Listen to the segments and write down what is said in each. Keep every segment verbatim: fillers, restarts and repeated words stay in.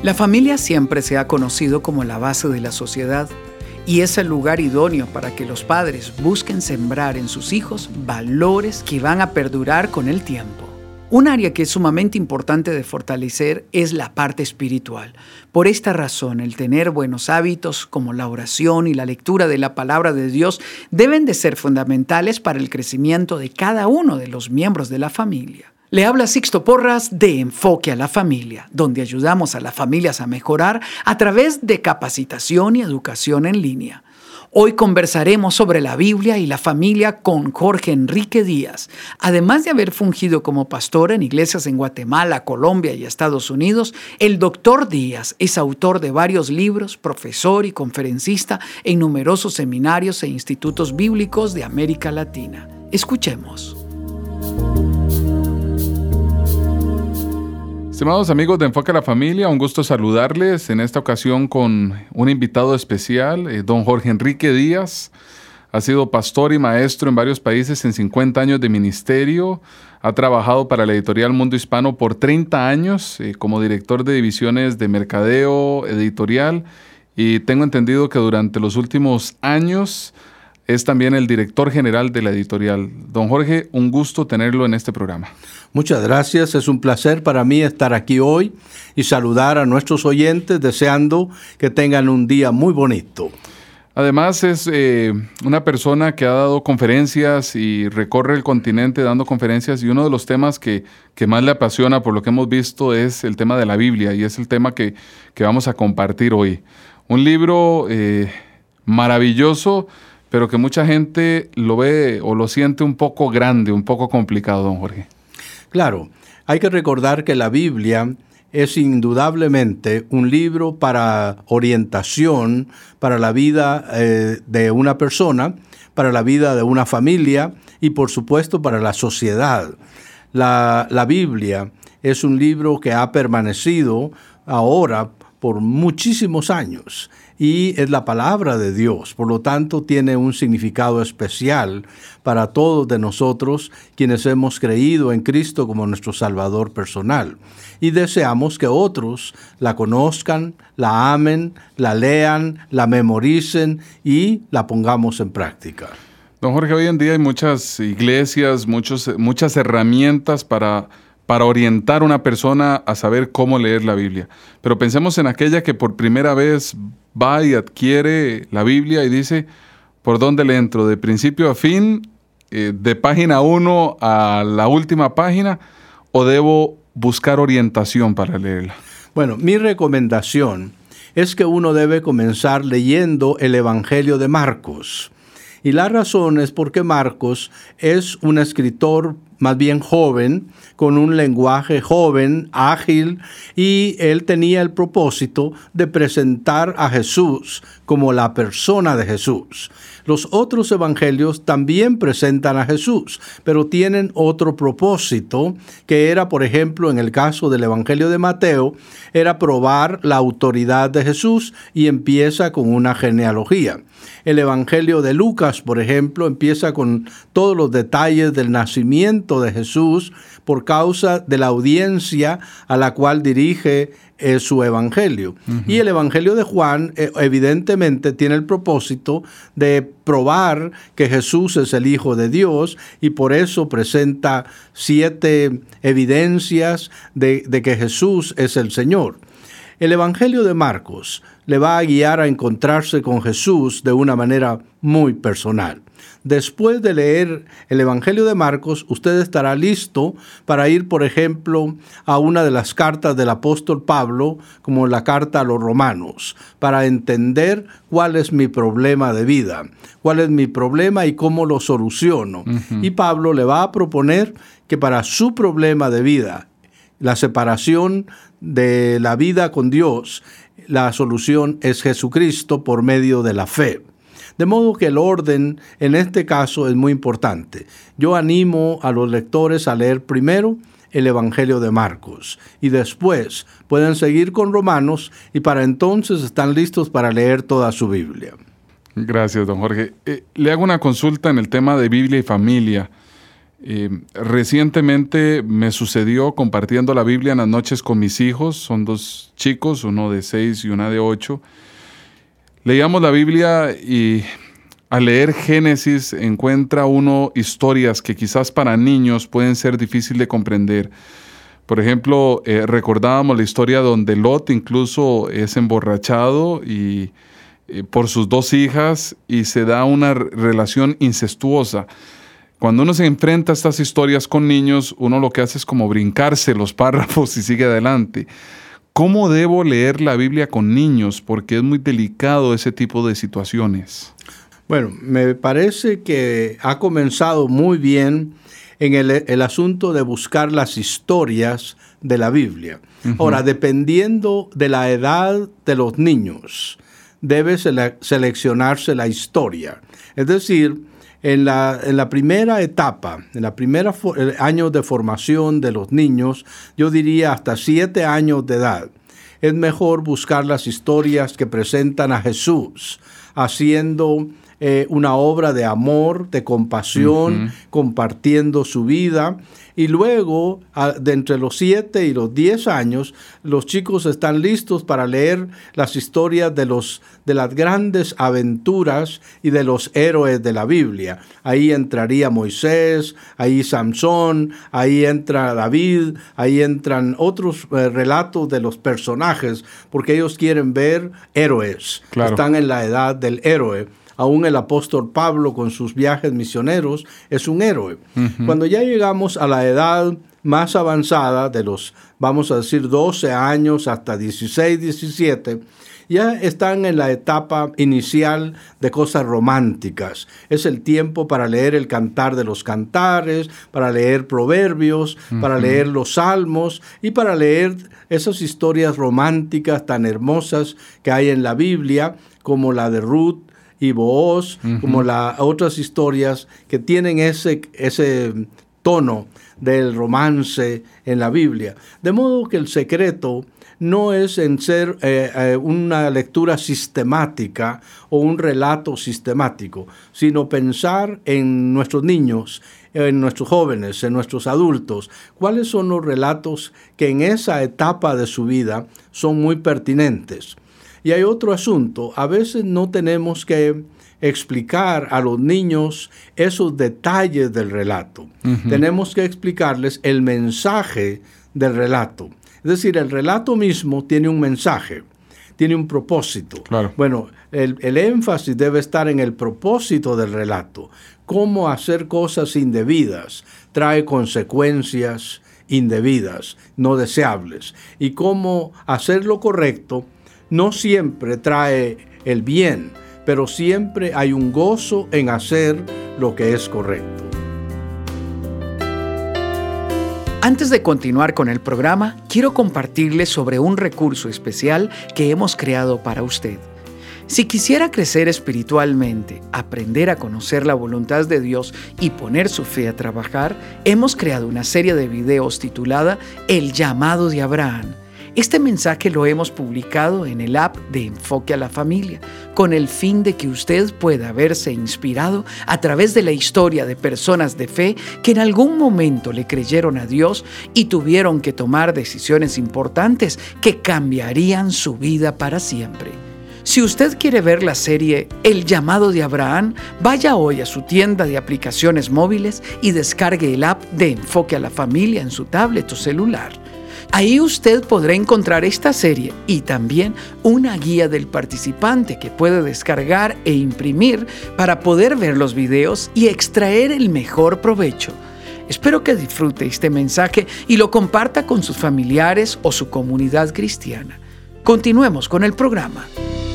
La familia siempre se ha conocido como la base de la sociedad y es el lugar idóneo para que los padres busquen sembrar en sus hijos valores que van a perdurar con el tiempo. Un área que es sumamente importante de fortalecer es la parte espiritual. Por esta razón, el tener buenos hábitos como la oración y la lectura de la palabra de Dios deben de ser fundamentales para el crecimiento de cada uno de los miembros de la familia. Le habla Sixto Porras de Enfoque a la Familia, donde ayudamos a las familias a mejorar a través de capacitación y educación en línea. Hoy conversaremos sobre la Biblia y la familia con Jorge Enrique Díaz. Además de haber fungido como pastor en iglesias en Guatemala, Colombia y Estados Unidos, el doctor Díaz es autor de varios libros, profesor y conferencista en numerosos seminarios e institutos bíblicos de América Latina. Escuchemos. Estimados amigos de Enfoque a la Familia, un gusto saludarles en esta ocasión con un invitado especial, eh, don Jorge Enrique Díaz. Ha sido pastor y maestro en varios países en cincuenta años de ministerio. Ha trabajado para la editorial Mundo Hispano por treinta años eh, como director de divisiones de mercadeo editorial y tengo entendido que durante los últimos años es también el director general de la editorial. Don Jorge, un gusto tenerlo en este programa. Muchas gracias, es un placer para mí estar aquí hoy y saludar a nuestros oyentes deseando que tengan un día muy bonito. Además es eh, una persona que ha dado conferencias y recorre el continente dando conferencias y uno de los temas que, que más le apasiona por lo que hemos visto es el tema de la Biblia y es el tema que, que vamos a compartir hoy. Un libro eh, maravilloso, pero que mucha gente lo ve o lo siente un poco grande, un poco complicado, don Jorge. Claro, hay que recordar que la Biblia es indudablemente un libro para orientación, para la vida eh, de una persona, para la vida de una familia y por supuesto para la sociedad. La, la Biblia es un libro que ha permanecido ahora por muchísimos años y es la palabra de Dios, por lo tanto tiene un significado especial para todos de nosotros quienes hemos creído en Cristo como nuestro Salvador personal y deseamos que otros la conozcan, la amen, la lean, la memoricen y la pongamos en práctica. Don Jorge, hoy en día hay muchas iglesias, muchos, muchas herramientas para para orientar a una persona a saber cómo leer la Biblia. Pero pensemos en aquella que por primera vez va y adquiere la Biblia y dice, ¿por dónde le entro? ¿De principio a fin? Eh, ¿De página uno a la última página? ¿O debo buscar orientación para leerla? Bueno, mi recomendación es que uno debe comenzar leyendo el Evangelio de Marcos. Y la razón es porque Marcos es un escritor más bien joven, con un lenguaje joven, ágil, y él tenía el propósito de presentar a Jesús como la persona de Jesús. Los otros evangelios también presentan a Jesús, pero tienen otro propósito, que era, por ejemplo, en el caso del Evangelio de Mateo, era probar la autoridad de Jesús y empieza con una genealogía. El Evangelio de Lucas, por ejemplo, empieza con todos los detalles del nacimiento de Jesús por causa de la audiencia a la cual dirige eh, su evangelio. Uh-huh. Y el Evangelio de Juan eh, evidentemente tiene el propósito de probar que Jesús es el Hijo de Dios y por eso presenta siete evidencias de, de que Jesús es el Señor. El Evangelio de Marcos le va a guiar a encontrarse con Jesús de una manera muy personal. Después de leer el Evangelio de Marcos, usted estará listo para ir, por ejemplo, a una de las cartas del apóstol Pablo, como la carta a los Romanos, para entender cuál es mi problema de vida, cuál es mi problema y cómo lo soluciono. Uh-huh. Y Pablo le va a proponer que para su problema de vida, la separación de la vida con Dios, la solución es Jesucristo por medio de la fe. De modo que el orden en este caso es muy importante. Yo animo a los lectores a leer primero el Evangelio de Marcos y después pueden seguir con Romanos y para entonces están listos para leer toda su Biblia. Gracias, don Jorge. Eh, le hago una consulta en el tema de Biblia y familia. Eh, recientemente me sucedió compartiendo la Biblia en las noches con mis hijos. Son dos chicos, uno de seis y una de ocho. Leíamos la Biblia y al leer Génesis encuentra uno historias que quizás para niños pueden ser difíciles de comprender. Por ejemplo, eh, recordábamos la historia donde Lot incluso es emborrachado y, eh, por sus dos hijas y se da una relación incestuosa. Cuando uno se enfrenta a estas historias con niños, uno lo que hace es como brincarse los párrafos y sigue adelante. ¿Cómo debo leer la Biblia con niños? Porque es muy delicado ese tipo de situaciones. Bueno, me parece que ha comenzado muy bien en el, el asunto de buscar las historias de la Biblia. Uh-huh. Ahora, dependiendo de la edad de los niños, debe sele- seleccionarse la historia. Es decir, En la, en la primera etapa, en la primera fo- año de formación de los niños, yo diría hasta siete años de edad, es mejor buscar las historias que presentan a Jesús, haciendo eh, una obra de amor, de compasión, uh-huh. compartiendo su vida. Y luego, a, de entre los siete y los diez años, los chicos están listos para leer las historias de, los, de las grandes aventuras y de los héroes de la Biblia. Ahí entraría Moisés, ahí Samson, ahí entra David, ahí entran otros eh, relatos de los personajes, porque ellos quieren ver héroes. Claro. Están en la edad del héroe. Aún el apóstol Pablo con sus viajes misioneros es un héroe. Uh-huh. Cuando ya llegamos a la edad más avanzada, de los, vamos a decir, doce años hasta dieciséis, diecisiete, ya están en la etapa inicial de cosas románticas. Es el tiempo para leer el Cantar de los Cantares, para leer Proverbios, uh-huh. para leer los Salmos y para leer esas historias románticas tan hermosas que hay en la Biblia, como la de Ruth y Booz, uh-huh. como las otras historias que tienen ese, ese tono del romance en la Biblia. De modo que el secreto no es en ser eh, eh, una lectura sistemática o un relato sistemático, sino pensar en nuestros niños, en nuestros jóvenes, en nuestros adultos, cuáles son los relatos que en esa etapa de su vida son muy pertinentes. Y hay otro asunto, a veces no tenemos que explicar a los niños esos detalles del relato. Uh-huh. Tenemos que explicarles el mensaje del relato. Es decir, el relato mismo tiene un mensaje, tiene un propósito. Claro. Bueno, el, el énfasis debe estar en el propósito del relato. Cómo hacer cosas indebidas trae consecuencias indebidas, no deseables. Y cómo hacer lo correcto no siempre trae el bien, pero siempre hay un gozo en hacer lo que es correcto. Antes de continuar con el programa, quiero compartirles sobre un recurso especial que hemos creado para usted. Si quisiera crecer espiritualmente, aprender a conocer la voluntad de Dios y poner su fe a trabajar, hemos creado una serie de videos titulada El llamado de Abraham. Este mensaje lo hemos publicado en el app de Enfoque a la Familia, con el fin de que usted pueda verse inspirado a través de la historia de personas de fe que en algún momento le creyeron a Dios y tuvieron que tomar decisiones importantes que cambiarían su vida para siempre. Si usted quiere ver la serie El llamado de Abraham, vaya hoy a su tienda de aplicaciones móviles y descargue el app de Enfoque a la Familia en su tablet o celular. Ahí usted podrá encontrar esta serie y también una guía del participante que puede descargar e imprimir para poder ver los videos y extraer el mejor provecho. Espero que disfrute este mensaje y lo comparta con sus familiares o su comunidad cristiana. Continuemos con el programa.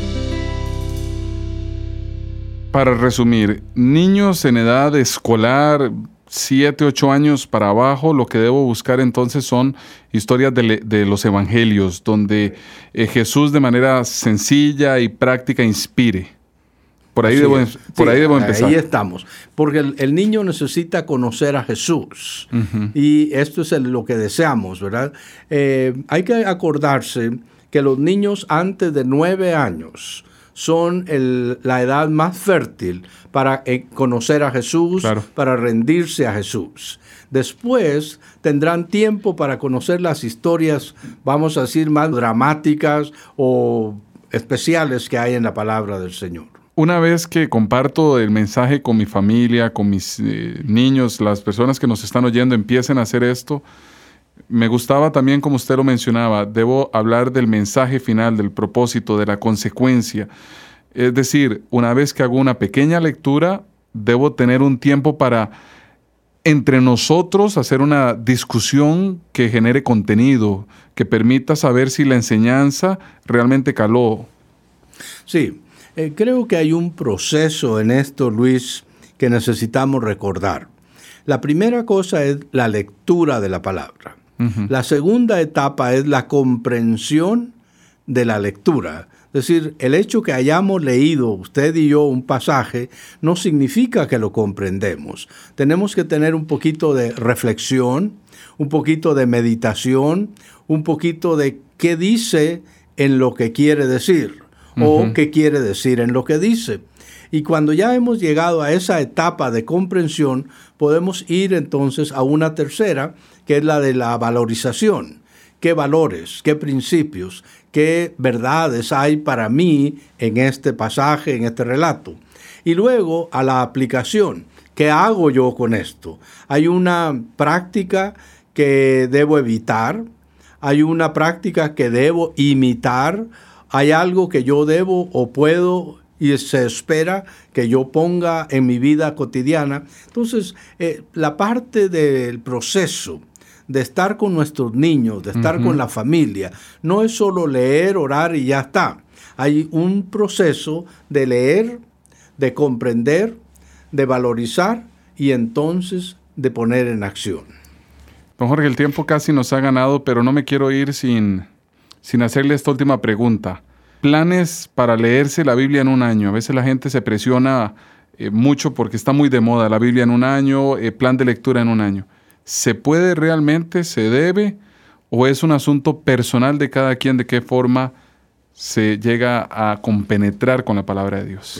Para resumir, niños en edad escolar, siete, ocho años para abajo, lo que debo buscar entonces son historias de, de los evangelios, donde eh, Jesús de manera sencilla y práctica inspire. Por ahí, debo, por sí, ahí debo empezar. Ahí estamos, porque el, el niño necesita conocer a Jesús, uh-huh. y esto es el, lo que deseamos, ¿verdad? Eh, hay que acordarse que los niños antes de nueve años son el, la edad más fértil para eh, conocer a Jesús, claro, para rendirse a Jesús. Después tendrán tiempo para conocer las historias, vamos a decir, más dramáticas o especiales que hay en la palabra del Señor. Una vez que comparto el mensaje con mi familia, con mis eh, niños, las personas que nos están oyendo empiecen a hacer esto, me gustaba también, como usted lo mencionaba, debo hablar del mensaje final, del propósito, de la consecuencia. Es decir, una vez que hago una pequeña lectura, debo tener un tiempo para entre nosotros hacer una discusión que genere contenido, que permita saber si la enseñanza realmente caló. Sí, eh, creo que hay un proceso en esto, Luis, que necesitamos recordar. La primera cosa es la lectura de la palabra. Uh-huh. La segunda etapa es la comprensión de la lectura. Es decir, el hecho que hayamos leído usted y yo un pasaje no significa que lo comprendemos. Tenemos que tener un poquito de reflexión, un poquito de meditación, un poquito de qué dice en lo que quiere decir, uh-huh, o qué quiere decir en lo que dice. Y cuando ya hemos llegado a esa etapa de comprensión, podemos ir entonces a una tercera, que es la de la valorización. ¿Qué valores, qué principios, qué verdades hay para mí en este pasaje, en este relato? Y luego a la aplicación. ¿Qué hago yo con esto? Hay una práctica que debo evitar, hay una práctica que debo imitar, hay algo que yo debo o puedo y se espera que yo ponga en mi vida cotidiana. Entonces, eh, la parte del proceso de estar con nuestros niños, de estar uh-huh. con la familia, no es solo leer, orar y ya está. Hay un proceso de leer, de comprender, de valorizar y entonces de poner en acción. Don Jorge, el tiempo casi nos ha ganado, pero no me quiero ir sin, sin hacerle esta última pregunta. Planes para leerse la Biblia en un año. A veces la gente se presiona eh, mucho porque está muy de moda la Biblia en un año, eh, plan de lectura en un año. ¿Se puede realmente, se debe, o es un asunto personal de cada quien de qué forma se llega a compenetrar con la palabra de Dios? Sí.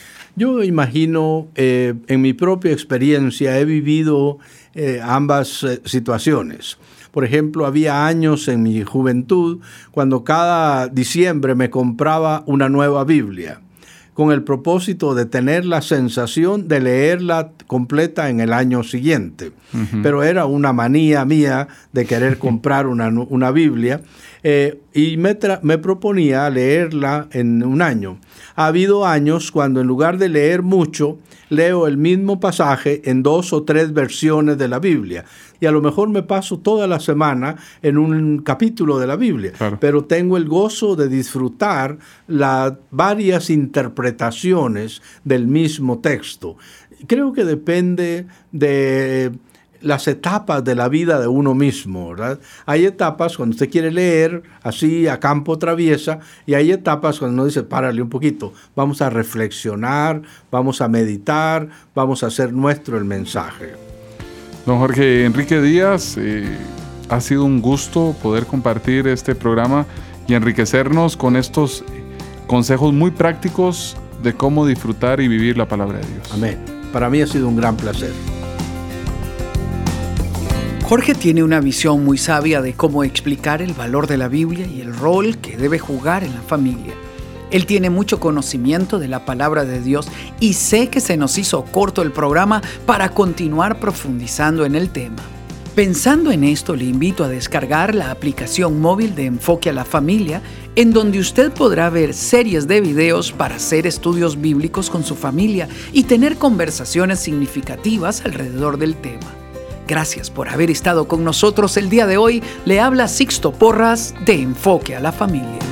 Yo imagino, eh, en mi propia experiencia, he vivido eh, ambas eh, situaciones. Por ejemplo, había años en mi juventud cuando cada diciembre me compraba una nueva Biblia, con el propósito de tener la sensación de leerla completa en el año siguiente. Uh-huh. Pero era una manía mía de querer comprar una, una Biblia eh, y me, tra- me proponía leerla en un año. Ha habido años cuando en lugar de leer mucho, leo el mismo pasaje en dos o tres versiones de la Biblia. Y a lo mejor me paso toda la semana en un capítulo de la Biblia. Claro. Pero tengo el gozo de disfrutar las varias interpretaciones del mismo texto. Creo que depende de las etapas de la vida de uno mismo, ¿verdad? Hay etapas cuando usted quiere leer así a campo traviesa y hay etapas cuando uno dice, párale un poquito, vamos a reflexionar, vamos a meditar, vamos a hacer nuestro el mensaje. Don Jorge Enrique Díaz, eh, ha sido un gusto poder compartir este programa y enriquecernos con estos consejos muy prácticos de cómo disfrutar y vivir la palabra de Dios. Amén. Para mí ha sido un gran placer. Jorge tiene una visión muy sabia de cómo explicar el valor de la Biblia y el rol que debe jugar en la familia. Él tiene mucho conocimiento de la palabra de Dios y sé que se nos hizo corto el programa para continuar profundizando en el tema. Pensando en esto, le invito a descargar la aplicación móvil de Enfoque a la Familia, en donde usted podrá ver series de videos para hacer estudios bíblicos con su familia y tener conversaciones significativas alrededor del tema. Gracias por haber estado con nosotros el día de hoy. Le habla Sixto Porras de Enfoque a la Familia.